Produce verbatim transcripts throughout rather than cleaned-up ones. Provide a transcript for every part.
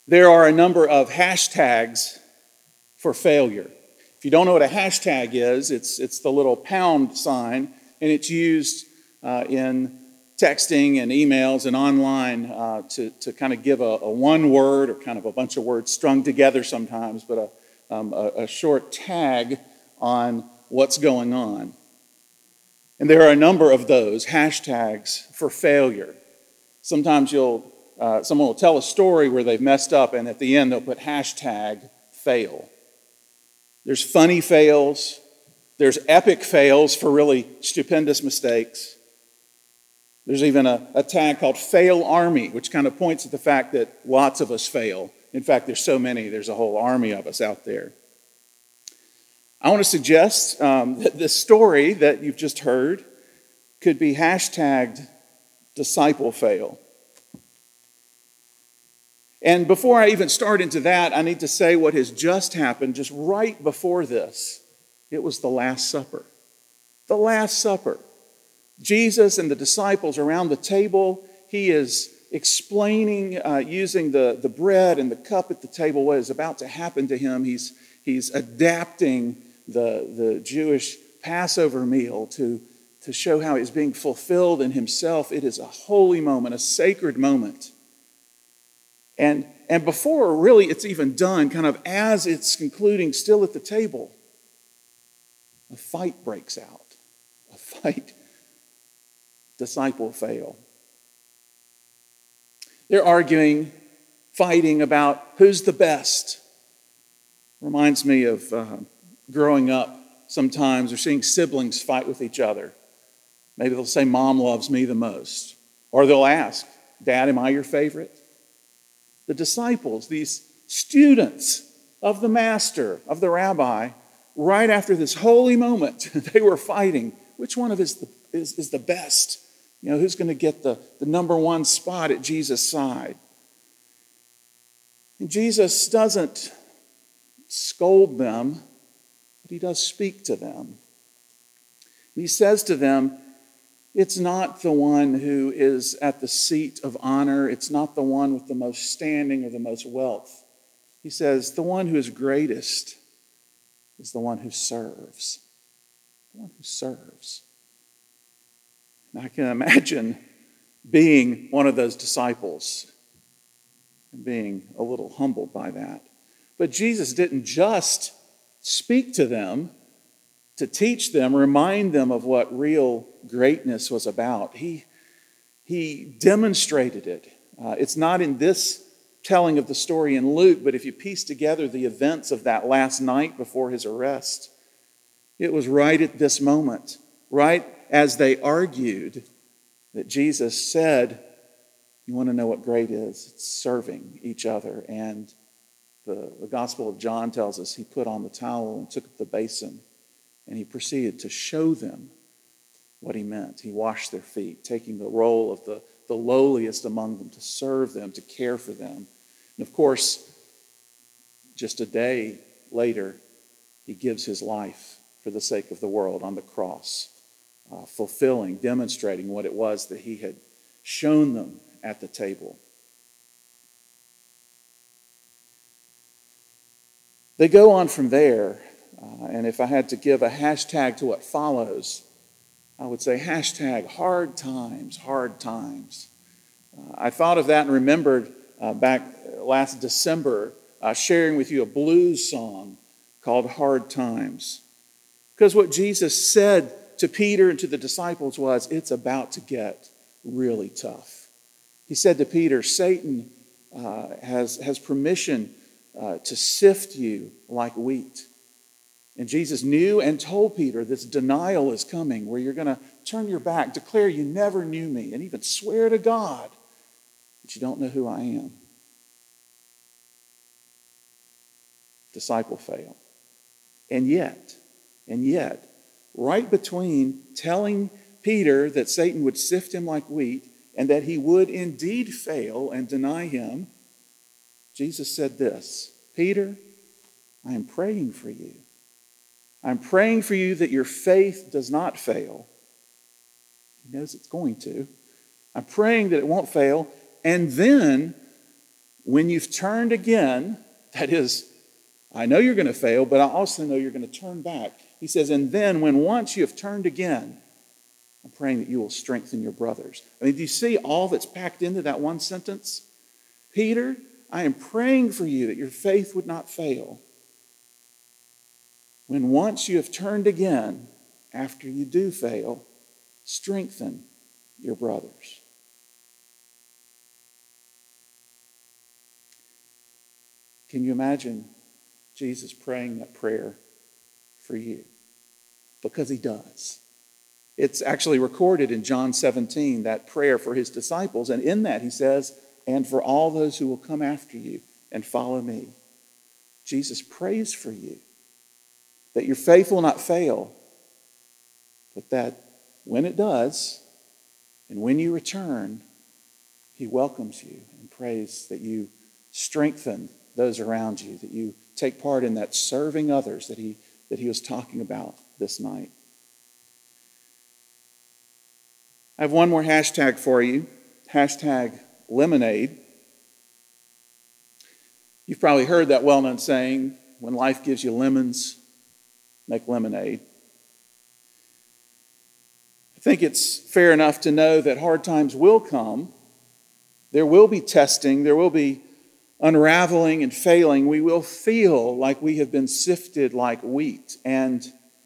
There are a number of hashtags for failure. If you don't know what a hashtag is, it's, it's the little pound sign, and it's used uh, in texting and emails and online uh, to, to kind of give a, a one word or kind of a bunch of words strung together sometimes, but a, um, a, a short tag on what's going on. And there are a number of those hashtags for failure. Sometimes you'll uh, someone will tell a story where they've messed up, and at the end they'll put hashtag fail. There's funny fails. There's epic fails for really stupendous mistakes. There's even a, a tag called Fail Army, which kind of points at the fact that lots of us fail. In fact, there's so many, there's a whole army of us out there. I want to suggest um, that this story that you've just heard could be hashtagged disciple fail. And before I even start into that, I need to say what has just happened just right before this. It was the Last Supper. The Last Supper. Jesus and the disciples around the table, he is explaining, uh, using the, the bread and the cup at the table, what is about to happen to him. He's, he's adapting the, the Jewish Passover meal to, to show how he's being fulfilled in himself. It is a holy moment, a sacred moment. And, and before really it's even done, kind of as it's concluding, still at the table, a fight breaks out. A fight. Disciple fail. They're arguing, fighting about who's the best. Reminds me of uh, growing up sometimes, or seeing siblings fight with each other. Maybe they'll say, Mom loves me the most. Or they'll ask, Dad, am I your favorite? The disciples, these students of the master, of the rabbi, right after this holy moment, they were fighting. Which one of us is the, is, is the best? You know, who's going to get the, the number one spot at Jesus' side? And Jesus doesn't scold them, but he does speak to them. And he says to them, it's not the one who is at the seat of honor. It's not the one with the most standing or the most wealth. He says, the one who is greatest is the one who serves. The one who serves. And I can imagine being one of those disciples and being a little humbled by that. But Jesus didn't just speak to them to teach them, remind them of what real greatness was about. He, he demonstrated it. Uh, it's not in this telling of the story in Luke, but if you piece together the events of that last night before his arrest, it was right at this moment, right as they argued, that Jesus said, you want to know what great is? It's serving each other. And the, the Gospel of John tells us he put on the towel and took up the basin, and he proceeded to show them what he meant. He washed their feet, taking the role of the, the lowliest among them to serve them, to care for them. And of course, just a day later, he gives his life for the sake of the world on the cross, uh, fulfilling, demonstrating what it was that he had shown them at the table. They go on from there. Uh, and if I had to give a hashtag to what follows, I would say hashtag hard times, hard times. Uh, I thought of that and remembered uh, back last December uh, sharing with you a blues song called Hard Times. Because what Jesus said to Peter and to the disciples was, it's about to get really tough. He said to Peter, Satan uh, has, has permission uh, to sift you like wheat. And Jesus knew and told Peter this denial is coming where you're going to turn your back, declare you never knew me, and even swear to God that you don't know who I am. Disciple fail. And yet, and yet, right between telling Peter that Satan would sift him like wheat and that he would indeed fail and deny him, Jesus said this, Peter, I am praying for you. I'm praying for you that your faith does not fail. He knows it's going to. I'm praying that it won't fail. And then when you've turned again, that is, I know you're going to fail, but I also know you're going to turn back. He says, and then when once you have turned again, I'm praying that you will strengthen your brothers. I mean, do you see all that's packed into that one sentence? Peter, I am praying for you that your faith would not fail. When once you have turned again, after you do fail, strengthen your brothers. Can you imagine Jesus praying that prayer for you? Because he does. It's actually recorded in John seventeen, that prayer for his disciples. And in that he says, and for all those who will come after you and follow me. Jesus prays for you that your faith will not fail, but that when it does, and when you return, he welcomes you and prays that you strengthen those around you, that you take part in that serving others that he, that he was talking about this night. I have one more hashtag for you, hashtag lemonade. You've probably heard that well-known saying, when life gives you lemons, make lemonade. I think it's fair enough to know that hard times will come. There will be testing, there will be unraveling and failing. We will feel like we have been sifted like wheat. And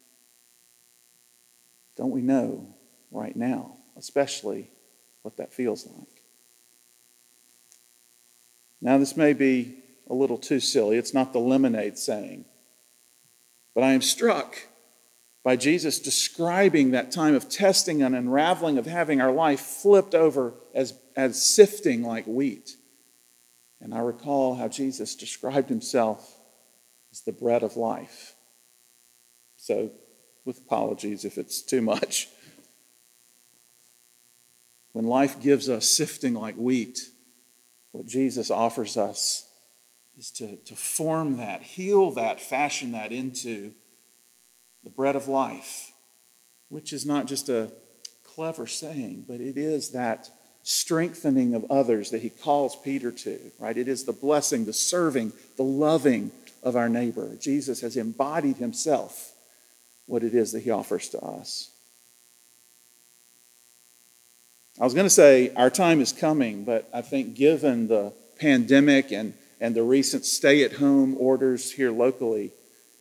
don't we know right now, especially, what that feels like? Now, this may be a little too silly. It's not the lemonade saying. But I am struck by Jesus describing that time of testing and unraveling, of having our life flipped over as, as sifting like wheat. And I recall how Jesus described himself as the bread of life. So, with apologies if it's too much. When life gives us sifting like wheat, what Jesus offers us is to, to form that, heal that, fashion that into the bread of life, which is not just a clever saying, but it is that strengthening of others that he calls Peter to, right? It is the blessing, the serving, the loving of our neighbor. Jesus has embodied himself, what it is that he offers to us. I was going to say our time is coming, but I think given the pandemic and, and the recent stay-at-home orders here locally,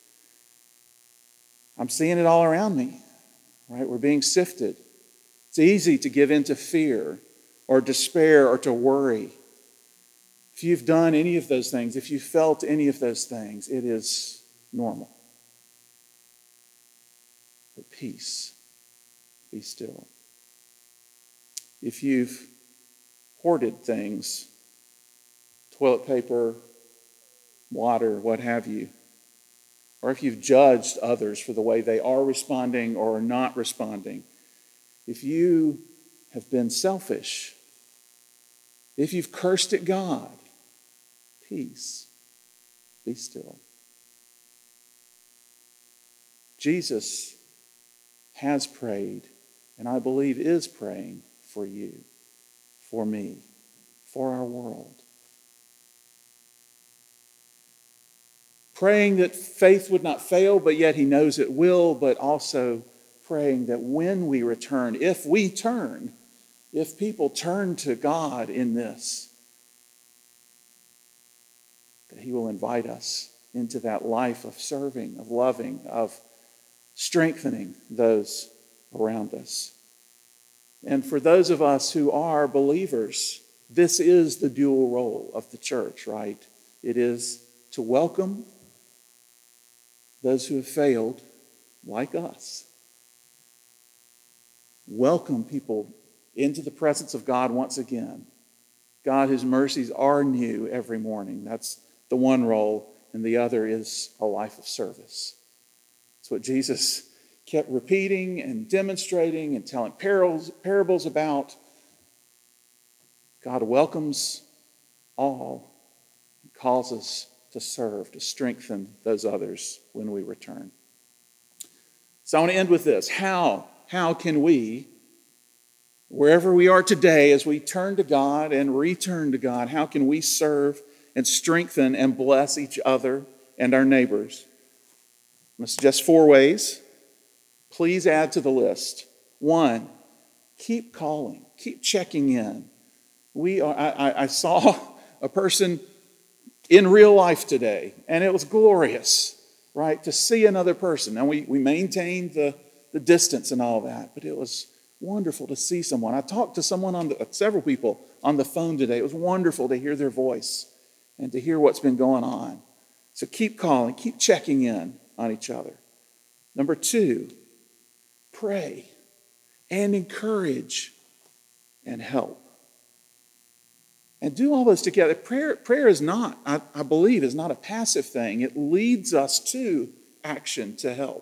I'm seeing it all around me, right? We're being sifted. It's easy to give in to fear or despair or to worry. If you've done any of those things, if you've felt any of those things, it is normal. But peace, be still. If you've hoarded things, toilet paper, water, what have you, or if you've judged others for the way they are responding or are not responding, if you have been selfish, if you've cursed at God, peace, be still. Jesus has prayed, and I believe is praying for you, for me, for our world. Praying that faith would not fail, but yet he knows it will, but also praying that when we return, if we turn, if people turn to God in this, that he will invite us into that life of serving, of loving, of strengthening those around us. And for those of us who are believers, this is the dual role of the church, right? It is to welcome those who have failed, like us. Welcome people into the presence of God once again. God, whose mercies are new every morning. That's the one role, and the other is a life of service. It's what Jesus kept repeating and demonstrating and telling parables, parables about. God welcomes all and calls us to serve, to strengthen those others when we return. So I want to end with this. How, how can we, wherever we are today, as we turn to God and return to God, how can we serve and strengthen and bless each other and our neighbors. I'm going to suggest four ways. Please add to the list. One, keep calling. Keep checking in. We are. I, I saw a person in real life today, and it was glorious, right, to see another person. And we, we maintained the, the distance and all that, but it was wonderful to see someone. I talked to someone on the, several people on the phone today. It was wonderful to hear their voice and to hear what's been going on. So keep calling, keep checking in on each other. Number two, pray and encourage and help. And do all those together. Prayer, prayer is not, I, I believe, is not a passive thing. It leads us to action to help.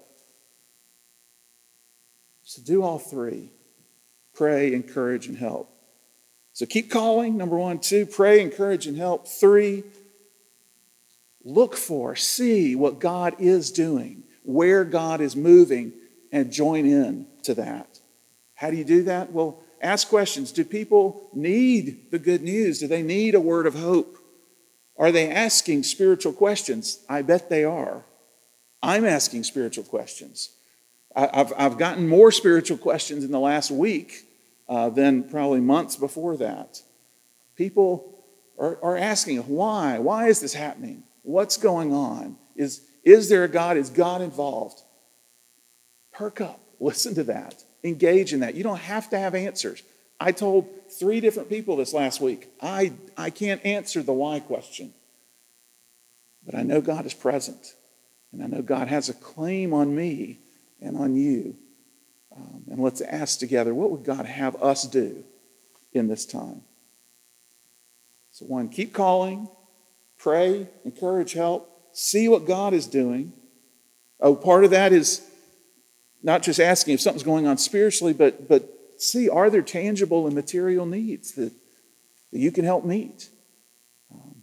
So do all three. Pray, encourage, and help. So keep calling, number one. Two, pray, encourage, and help. Three, look for, see what God is doing, where God is moving, and join in to that. How do you do that? Well, ask questions. Do people need the good news? Do they need a word of hope? Are they asking spiritual questions? I bet they are. I'm asking spiritual questions. I've, I've gotten more spiritual questions in the last week uh, than probably months before that. People are, are asking, why? Why is this happening? What's going on? Is, is there a God? Is God involved? Perk up. Listen to that. Engage in that. You don't have to have answers. I told three different people this last week, I, I can't answer the why question. But I know God is present. And I know God has a claim on me and on you. Um, and let's ask together, what would God have us do in this time? So one, keep calling, pray, encourage, help, see what God is doing. Oh, part of that is not just asking if something's going on spiritually, but, but see, are there tangible and material needs that, that you can help meet? Um,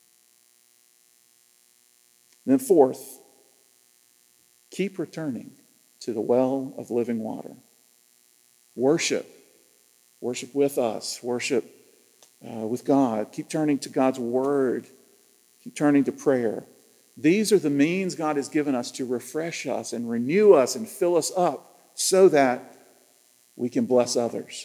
then fourth, keep returning to the well of living water. Worship. Worship with us. Worship uh, with God. Keep turning to God's word. Keep turning to prayer. These are the means God has given us to refresh us and renew us and fill us up so that we can bless others.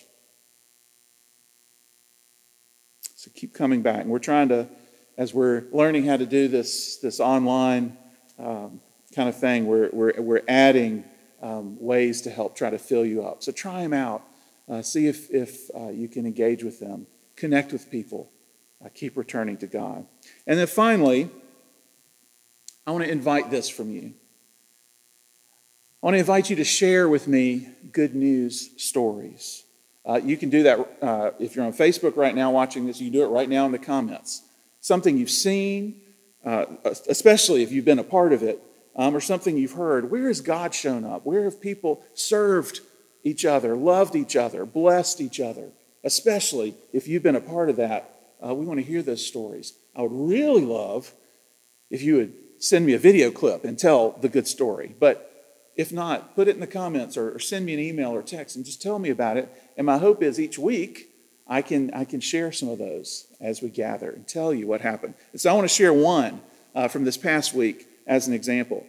So keep coming back. And we're trying to, as we're learning how to do this, this online um, kind of thing, we're, we're, we're adding um, ways to help try to fill you up. So try them out. Uh, see if, if uh, you can engage with them. Connect with people. Uh, keep returning to God. And then finally, I want to invite this from you. I want to invite you to share with me good news stories. Uh, you can do that uh, if you're on Facebook right now watching this. You can do it right now in the comments. Something you've seen, uh, especially if you've been a part of it, um, or something you've heard. Where has God shown up? Where have people served each other, loved each other, blessed each other? Especially if you've been a part of that, uh, we want to hear those stories. I would really love if you would send me a video clip and tell the good story. But if not, put it in the comments or, or send me an email or text and just tell me about it. And my hope is each week I can I can share some of those as we gather and tell you what happened. And so I want to share one uh, from this past week as an example.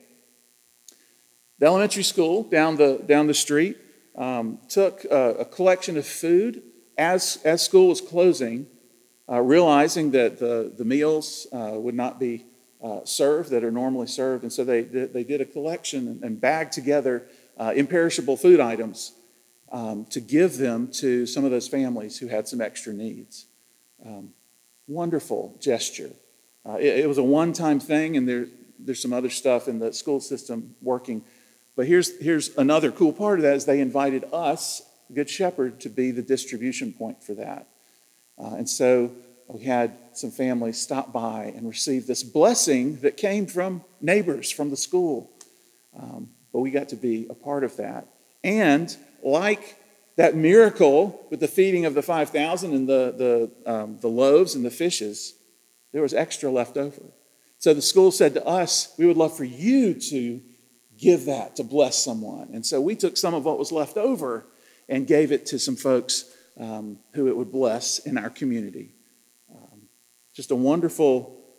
The elementary school down the down the street um, took a, a collection of food as as school was closing, uh, realizing that the the meals uh, would not be Uh, served that are normally served. And so they, they did a collection and, and bagged together uh, imperishable food items um, to give them to some of those families who had some extra needs. Um, wonderful gesture. Uh, it, it was a one-time thing, and there, there's some other stuff in the school system working. But here's, here's another cool part of that is they invited us, Good Shepherd, to be the distribution point for that. Uh, and so we had some families stop by and receive this blessing that came from neighbors from the school. Um, but we got to be a part of that. And like that miracle with the feeding of the five thousand and the, the, um, the loaves and the fishes, there was extra left over. So the school said to us, we would love for you to give that to bless someone. And so we took some of what was left over and gave it to some folks um, who it would bless in our community. Just a wonderful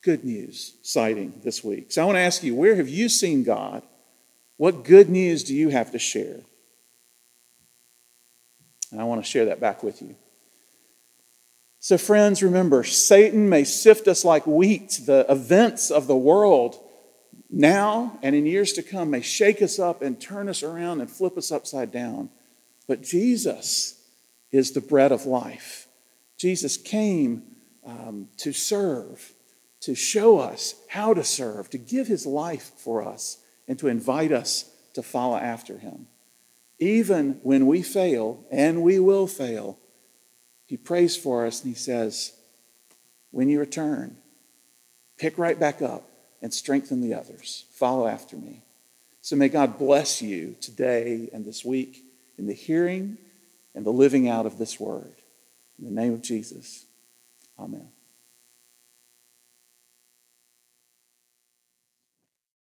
good news sighting this week. So I want to ask you, where have you seen God? What good news do you have to share? And I want to share that back with you. So friends, remember, Satan may sift us like wheat. The events of the world now and in years to come may shake us up and turn us around and flip us upside down. But Jesus is the bread of life. Jesus came um, to serve, to show us how to serve, to give his life for us, and to invite us to follow after him. Even when we fail, and we will fail, he prays for us and he says, when you return, pick right back up and strengthen the others. Follow after me. So may God bless you today and this week in the hearing and the living out of this word. In the name of Jesus, amen.